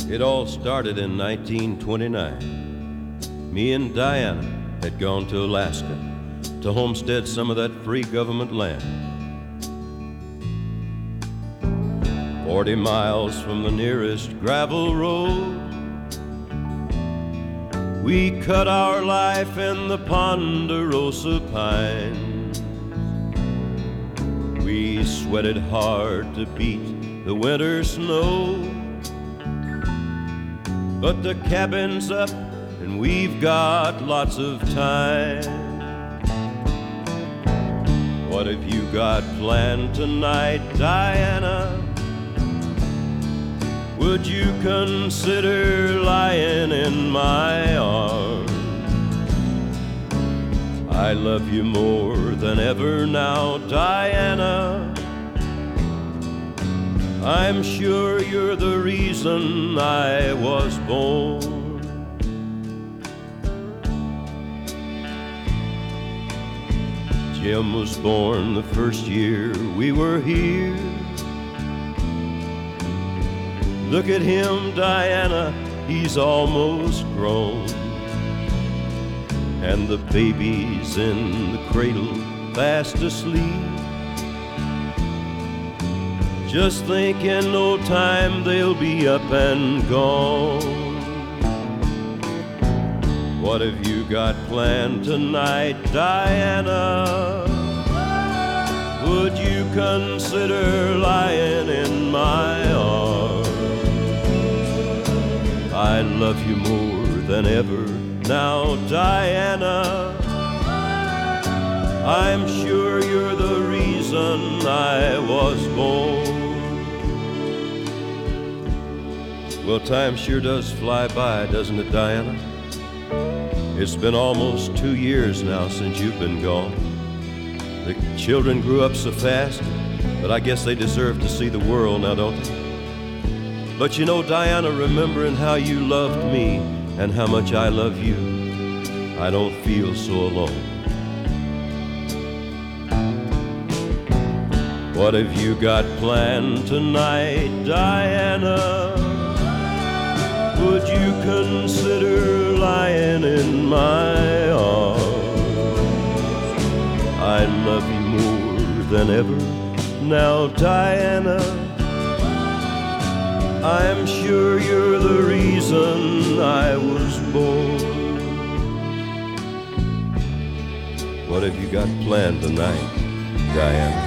It all started in 1929. Me and Diana had gone to Alaska to homestead some of that free government land. 40 miles from the nearest gravel road, we cut our life in the ponderosa pines. We sweated hard to beat the winter snow, but the cabin's up and we've got lots of time. What have you got planned tonight, Diana? Would you consider lying in my arms? I love you more than ever now, Diana. I'm sure you're the reason I was born. Jim was born the first year we were here. Look at him, Diana, he's almost grown. And the baby's in the cradle, fast asleep. Just think in no time they'll be up and gone. What have you got planned tonight, Diana? Would you consider lying in my arms? I love you more than ever now, Diana. I'm sure you're the reason I was born. Well, time sure does fly by, doesn't it, Diana? It's been almost 2 years now since you've been gone. The children grew up so fast, but I guess they deserve to see the world now, don't they? But you know, Diana, remembering how you loved me and how much I love you, I don't feel so alone. What have you got planned tonight, Diana? Would you consider lying in my arms? I love you more than ever now, Diana. I'm sure you're the reason I was born. What have you got planned tonight, Diana?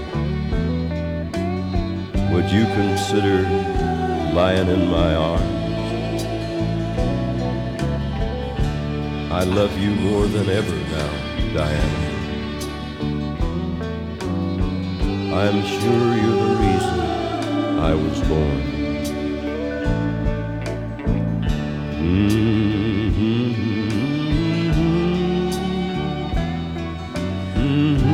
Would you consider lying in my arms? I love you more than ever now, Diana. I'm sure you're the reason I was born. Mm-hmm. Mm-hmm.